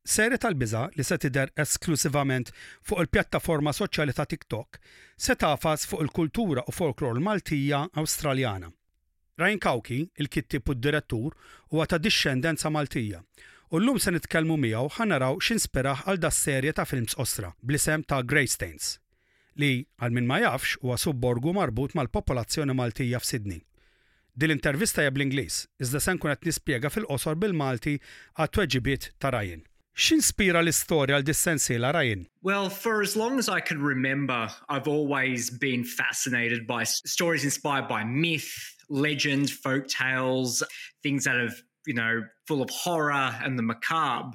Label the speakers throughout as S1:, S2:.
S1: Serje tal-biża li se tidher esklusivament fuq il-pjattaforma soċjali ta' TikTok se tafas fuq il-kultura u folklor Maltija Awstraljana. Ryan Kauki, il-kittib u d-direttur, huwa ta' dixxendenza Maltija. U llum se nitkellmu miegħu ħanaraw x'inspiraħ għal das-serje ta' films osra bl-isem ta' Greystanes, li għal min ma jafx huwa subborgu marbut mal-popolazzjoni Maltija f'Sydney. Din l-intervista hija bl-Ingliż, iżda se nkun qed nispjega fil-qosor bil-Malti għat-tweġibiet ta' Ryan. X'inspira l-istorja għal dis-sensiela, Ryan?
S2: Well, for as long as I can remember, I've always been fascinated by stories inspired by myth, legend, folk tales, things that have, full of horror and the macabre.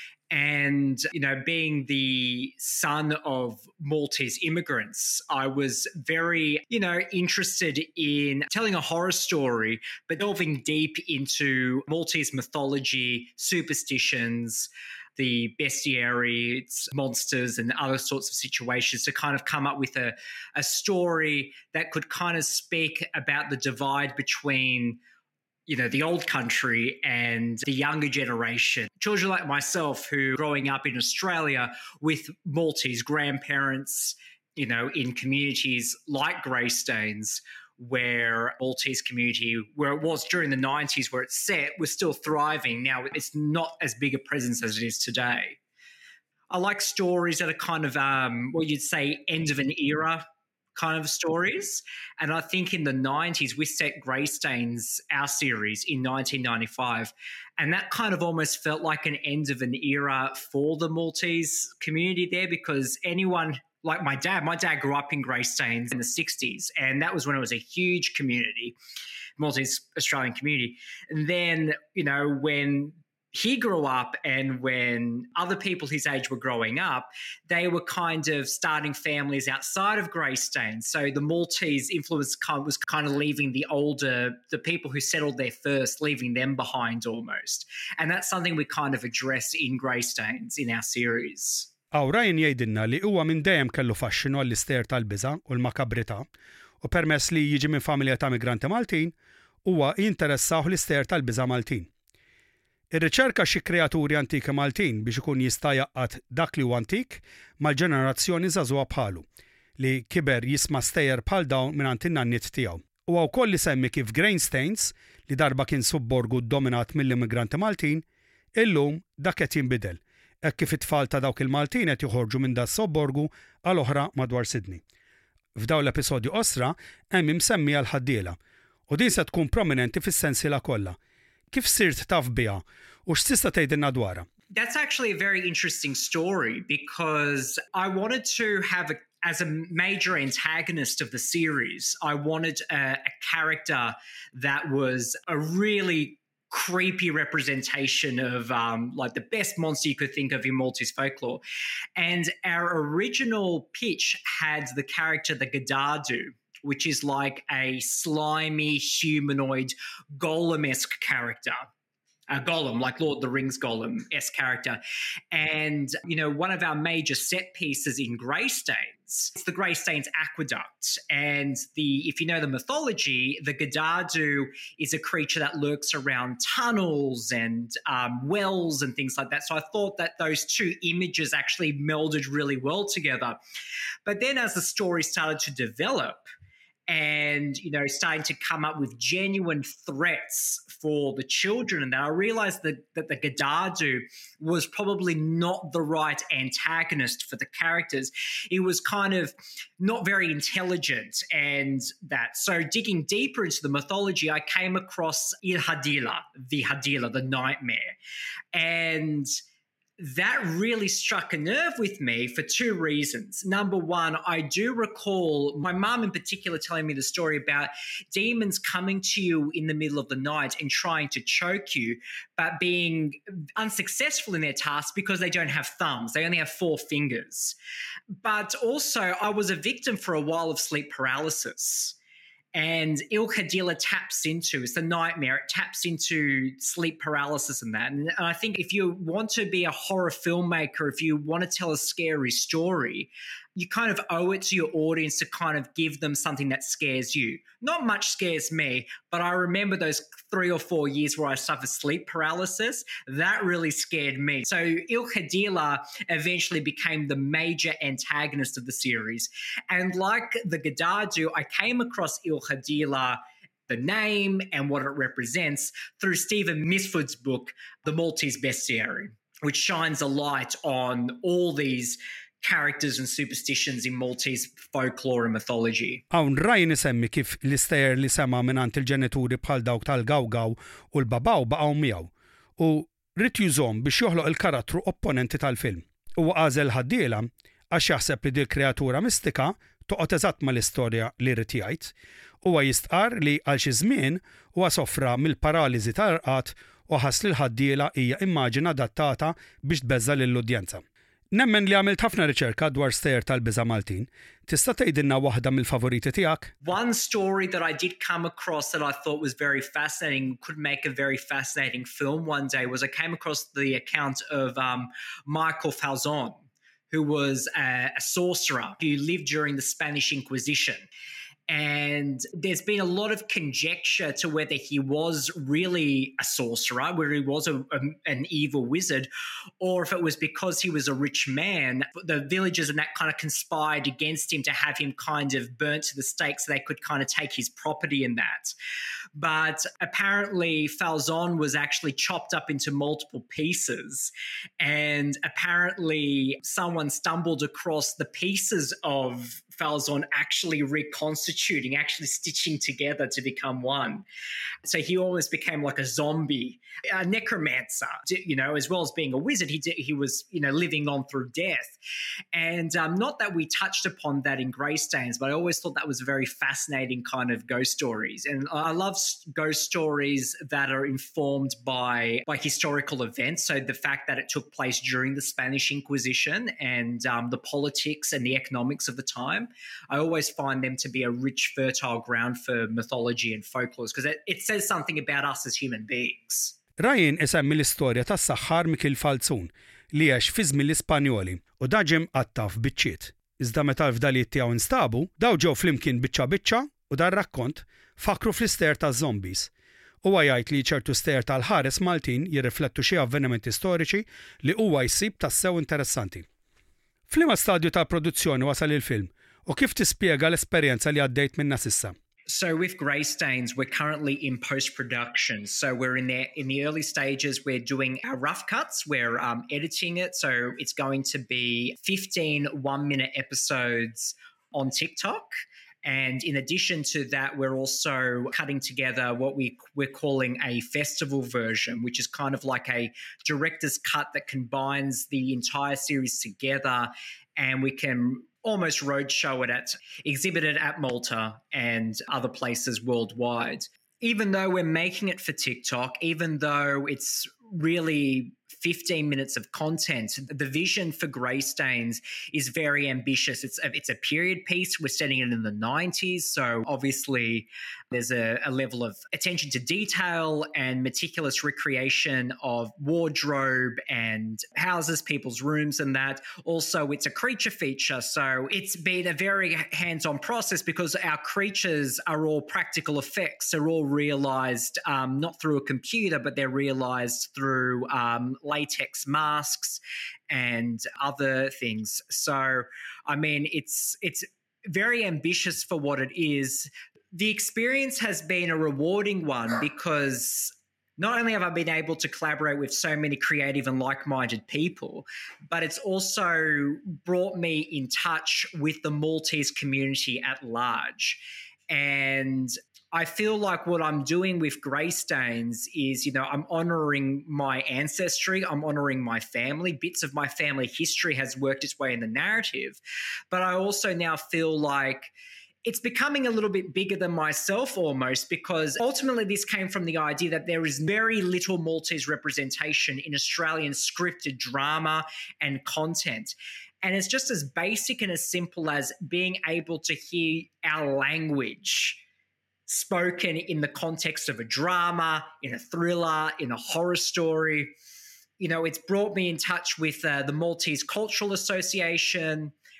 S2: And, being the son of Maltese immigrants, I was very, interested in telling a horror story, but delving deep into Maltese mythology, superstitions, the bestiaries, monsters, and other sorts of situations to kind of come up with a story that could kind of speak about the divide between the old country and the younger generation. Children like myself who growing up in Australia with Maltese grandparents, in communities like Greystanes, where Maltese community, where it was during the 90s where it's set, was still thriving. Now it's not as big a presence as it is today. I like stories that are kind of, you'd say end of an era kind of stories. And I think in the 90s, we set Greystanes, our series, in 1995. And that kind of almost felt like an end of an era for the Maltese community there, because anyone like my dad grew up in Greystanes in the 60s. And that was when it was a huge community, Maltese Australian community. And then, when he grew up and when other people his age were growing up, they were kind of starting families outside of Greystanes. So the Maltese influence was kind of leaving the people who settled there first, leaving them behind almost. And that's something we kind of address in Greystanes in our series.
S1: Ryan jgħidilna li huwa minn dejjem kellu faxxinu għall-ister tal-biża' u l-makabrità u permess li jiġi minn familja ta' migranti Maltin huwa jinteressaw l-ister tal-biża' Maltin. Ir-riċerka xi kreaturi antiki Maltin biex ikun jista' jaqqad dak li huwa antik mal-ġenerazzjoni żagħżugħa bħalu li kiber jisma' stejjer bħal dawn mingħand in-nannit tiegħu. Huwa wkoll isemmi kif Greystanes li darba kien subborgu ddominat mill-immigranti Maltin, illum dak qed jinbidel. Hekk kif it-tfal ta' dawk il-Maltin qed joħorġu minn da sobborgu għal oħra madwar Sydney. F'dawn l-episodju osra hemm imsemmi għal ħaddiela u din se tkun prominenti fis-sensiela kollha. Kif sirt taf biha u x'tista' tgħidilna dwarha?
S2: That's actually a very interesting story because I wanted to have as a major antagonist of the series, I wanted a character that was a really creepy representation of like the best monster you could think of in Maltese folklore. And our original pitch had the character, the Gadadu, which is like a slimy, humanoid, golem-esque character. A golem, like Lord of the Rings golem-esque character. And, one of our major set pieces in Greystanes, it's the Greystanes Aqueduct. And if you know the mythology, the Gadadu is a creature that lurks around tunnels and wells and things like that. So I thought that those two images actually melded really well together. But then as the story started to develop, and, starting to come up with genuine threats for the children. And I realized that the Gadadu was probably not the right antagonist for the characters. He was kind of not very intelligent and that. So digging deeper into the mythology, I came across Il Hadila, the nightmare. And that really struck a nerve with me for two reasons. Number one, I do recall my mum in particular telling me the story about demons coming to you in the middle of the night and trying to choke you, but being unsuccessful in their task because they don't have thumbs. They only have 4 fingers. But also, I was a victim for a while of sleep paralysis. And Il Hadila taps into, it's the nightmare, it taps into sleep paralysis and that. And I think if you want to be a horror filmmaker, if you want to tell a scary story, you kind of owe it to your audience to kind of give them something that scares you. Not much scares me, but I remember those 3 or 4 years where I suffered sleep paralysis. That really scared me. So Il Khadila eventually became the major antagonist of the series. And like the Gadadu, I came across Il Khadila, the name and what it represents, through Stephen Misford's book, The Maltese Bestiary, which shines a light on all these characters and superstitions in Maltese folklore and mythology.
S1: Hawn Ryan isemmi kif l-istejer li sema minant il-ġenituri bħal dawk tal-gawgaw u l-babaw baqgħu miegħu u rrid jużhom biex joħloq il-karattru opponenti tal-film. Huwa għażel ħaddiela għax jaħseb li dik kreatura mistika toqgħod eżatt mal-istorja li rrid jgħid. Huwa jistqar li għal xi żmien huwa sofra mill-paraliżi tal-rqat u ħass li l-ħaddiela hija immaġina adattata biex tbeżza lill-udjenza. Nemmen li għamilt ħafna riċerka dwar stejjer tal-biża' Maltin. Tista' tgħidilna waħda mill-favoriti tiegħek?
S2: One story that I did come across that I thought was very fascinating, could make a very fascinating film one day, was I came across the account of Michael Falzon, who was a sorcerer who lived during the Spanish Inquisition. And there's been a lot of conjecture to whether he was really a sorcerer, whether he was an evil wizard, or if it was because he was a rich man. The villagers and that kind of conspired against him to have him kind of burnt to the stake so they could kind of take his property and that. But apparently Falzon was actually chopped up into multiple pieces. And apparently someone stumbled across the pieces of Falzon actually reconstituting, actually stitching together to become one. So he almost became like a zombie, a necromancer, as well as being a wizard. He was, living on through death. And not that we touched upon that in Greystains, but I always thought that was a very fascinating kind of ghost stories. And I love ghost stories that are informed by historical events. So the fact that it took place during the Spanish Inquisition and the politics and the economics of the time, I always find them to be a rich, fertile ground for mythology and folklore because it says something about us as human beings.
S1: Ryan isemmi l-istorja tas-saħħar Mikil Falzun li għax fi żmien l-Ispanjoli u daġem għattaf biċċiet. Iżda meta l-fdalijiet tiegħu instabu, daw ġew flimkien biċċa u dar rakkont fakru fl-ister taż-zombies. Huwa jgħid li ċertu stejer tal-ħares Maltin jirriflettu xi avvenimenti storiċi li huwa jsib tassew interessanti. F'liema stadju tal-produzzjoni wasal il-film u kif tispjega l-esperjenza li għaddejt minnha s'issa?
S2: So with Greystains, we're currently in post-production. So we're in the early stages. We're doing our rough cuts. We're editing it. So it's going to be 15 one-minute episodes on TikTok. And in addition to that, we're also cutting together what we're calling a festival version, which is kind of like a director's cut that combines the entire series together, and we can almost roadshow it exhibit it at Malta and other places worldwide. Even though we're making it for TikTok, even though it's really 15 minutes of content, the vision for Greystains is very ambitious. It's a period piece. We're setting it in the 90s. So obviously there's a level of attention to detail and meticulous recreation of wardrobe and houses, people's rooms and that. Also, it's a creature feature. So it's been a very hands-on process because our creatures are all practical effects. They're all realized not through a computer, but they're realized through latex masks and other things. So, I mean, it's very ambitious for what it is. The experience has been a rewarding one because not only have I been able to collaborate with so many creative and like-minded people, but it's also brought me in touch with the Maltese community at large. And I feel like what I'm doing with Greystains is, I'm honouring my ancestry, I'm honouring my family. Bits of my family history has worked its way in the narrative. But I also now feel like it's becoming a little bit bigger than myself almost, because ultimately this came from the idea that there is very little Maltese representation in Australian scripted drama and content. And it's just as basic and as simple as being able to hear our language spoken in the context of a drama, in a thriller, in a horror story. It's brought me in touch with the Maltese Cultural Association,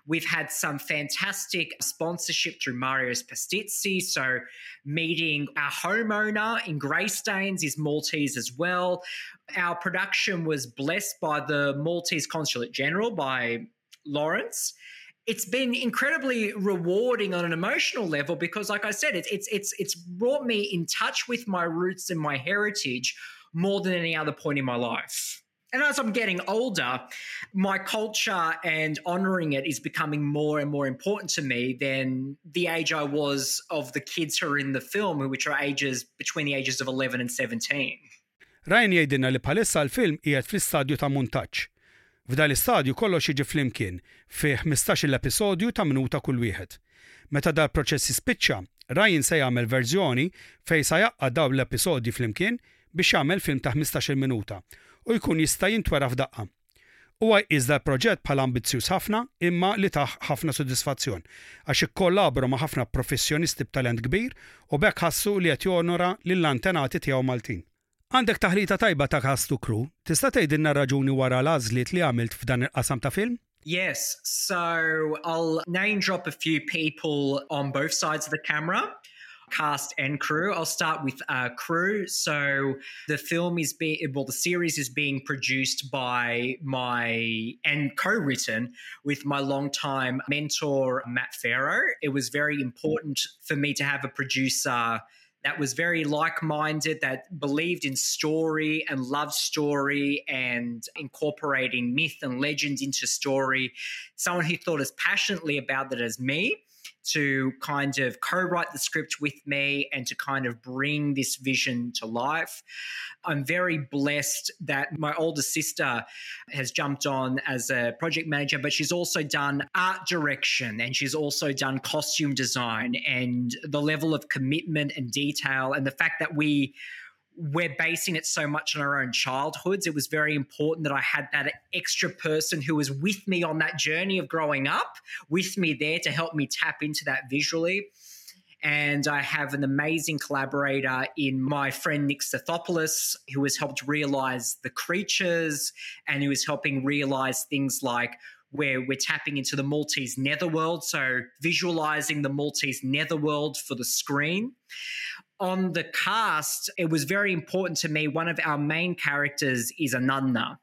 S2: We've had some fantastic sponsorship through Mario's Pastizzi. So meeting our homeowner in Greystanes is Maltese as well. Our production was blessed by the Maltese Consulate General, by Lawrence. It's been incredibly rewarding on an emotional level because, like I said, it's brought me in touch with my roots and my heritage more than any other point in my life. And as I'm getting older, my culture and honouring it is becoming more and more important to me than the age I was of the kids who are in the film, which are between the ages of 11 and 17.
S1: Ryan jgħidilna li bħalissa l-film qiegħed fl-istadju ta' muntaġġ. F'dan l-istadju kollox jiġi flimkien fi 15-il episodju ta' minuta kull wieħed. Meta dal-proċess jispiċċa, Ryan se jagħmel verżjoni fejn se jaqgħad dawn l-episodji flimkien biex jagħmel film ta' 15-il minuta u jkun jista' jintwera f'daqqa. Huwa jqies dal-proġett bħala ambizzjuż ħafna imma li taħ ħafna sodisfazzjon għax ikkollabru ma' ħafna professjonisti b'talent kbir u bekk ħassu li qed jonora lill-antenati tiegħu Maltin. Għandek taħlita tajba ta' cast u crew, tista' tgħidilna raġuni wara l-għażliet li għamilt f'dan il-qasam ta' film?
S2: Yes, so I'll name drop a few people on both sides of the camera, cast and crew. I'll start with crew. So the series is being produced by and co-written with my longtime mentor, Matt Farrow. It was very important for me to have a producer that was very like-minded, that believed in story and loved story and incorporating myth and legend into story. Someone who thought as passionately about that as me, to kind of co-write the script with me and to kind of bring this vision to life. I'm very blessed that my older sister has jumped on as a project manager, but she's also done art direction and she's also done costume design, and the level of commitment and detail and the fact that we're basing it so much on our own childhoods. It was very important that I had that extra person who was with me on that journey of growing up, with me there to help me tap into that visually. And I have an amazing collaborator in my friend Nick Stathopoulos, who has helped realize the creatures and who is helping realize things like where we're tapping into the Maltese netherworld, so visualizing the Maltese netherworld for the screen. On the cast, it was very important to me. One of our main characters is a nunna.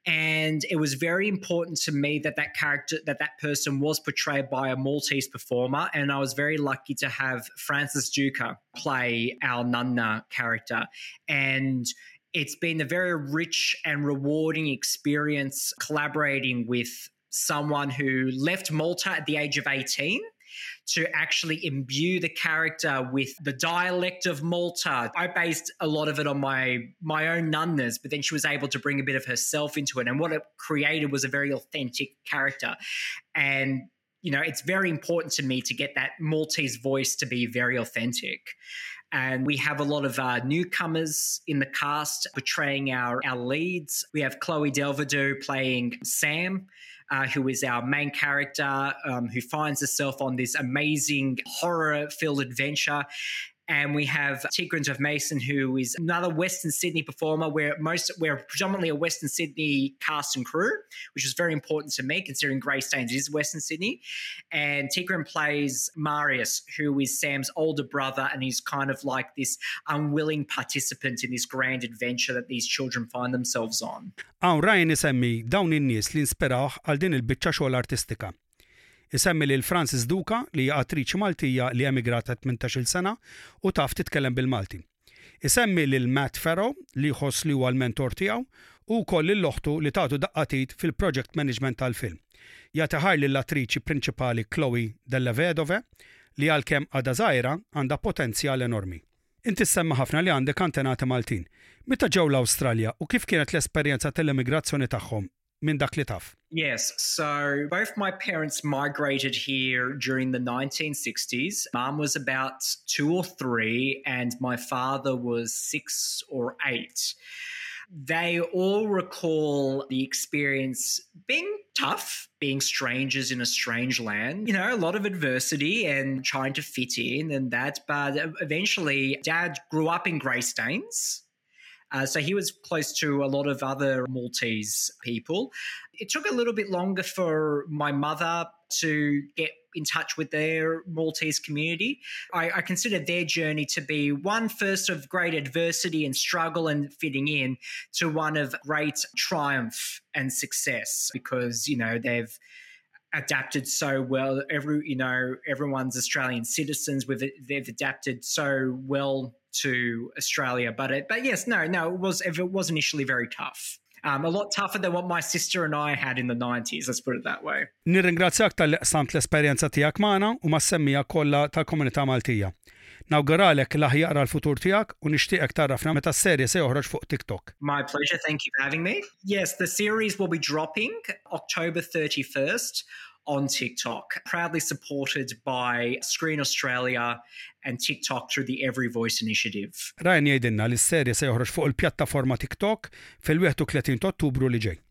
S2: And it was very important to me that that person was portrayed by a Maltese performer. And I was very lucky to have Frances Duca play our nunna character. And it's been a very rich and rewarding experience collaborating with someone who left Malta at the age of 18 to actually imbue the character with the dialect of Malta. I based a lot of it on my own nunnas, but then she was able to bring a bit of herself into it. And what it created was a very authentic character. And, you know, it's very important to me to get that Maltese voice to be very authentic. And we have a lot of newcomers in the cast portraying our leads. We have Chloe Delvedue playing Sam, who is our main character, who finds herself on this amazing horror-filled adventure. And we have Tigran of Mason, who is another Western Sydney performer. We're predominantly a Western Sydney cast and crew, which is very important to me, considering Greystanes is Western Sydney. And Tigran plays Marius, who is Sam's older brother, and he's kind of like this unwilling participant in this grand adventure that these children find themselves on.
S1: Ryan isemmi dawn in-nies li inspirawh għal din il-biċċa xogħol artistika. Isemmi lil Frances Duca li hija attriċi Maltija li emigrat 18-il sena u taf titkellem bil-Malti. Isemmi lil Matt Farrow li jħoss li huwa l-mentor tiegħu u wkoll lill-oħtu li tagħtu daqqatit fil-project management tal-film. Jagħti ħar lill-attriċi prinċipali Chloe Della Vedove li għalkemm għadha żgħira għandha potenzjal enormi. Inti semma ħafna li għandek antenati Maltin. Meta ġew l-Awstralja u kif kienet l-esperjenza tal-immigrazzjoni tagħhom? Min dak li taf?
S2: Yes, so both my parents migrated here during the 1960s. Mum was about 2 or 3 and my father was 6 or 8. They all recall the experience being tough, being strangers in a strange land, you know, a lot of adversity and trying to fit in and that. But eventually, Dad grew up in Greystanes. So he was close to a lot of other Maltese people. It took a little bit longer for my mother to get in touch with their Maltese community. I consider their journey to be one first of great adversity and struggle and fitting in, to one of great triumph and success, because, they've adapted so well. Everyone's Australian citizens. They've adapted so well to Australia. But yes, no, it was initially very tough. A lot tougher than what my sister and I had in the 90s, let's put it that way.
S1: Nirringrazzjak tal-li qsamt l-esperjenza tiegħek magħna u mas-semmija kollha tal-komunità Maltija. Nawguralek l-aħjar għall-futur tiegħek u nixtieqek tarafna meta s-serje se joħroġ fuq TikTok.
S2: My pleasure, thank you for having me. Yes, the series will be dropping October 31st on TikTok, proudly supported by Screen Australia and TikTok through the Every Voice Initiative.
S1: Ryan jgħidilna li s-serje se joħroġ fuq il-pjattaforma TikTok fil-31 Ottubru li ġej.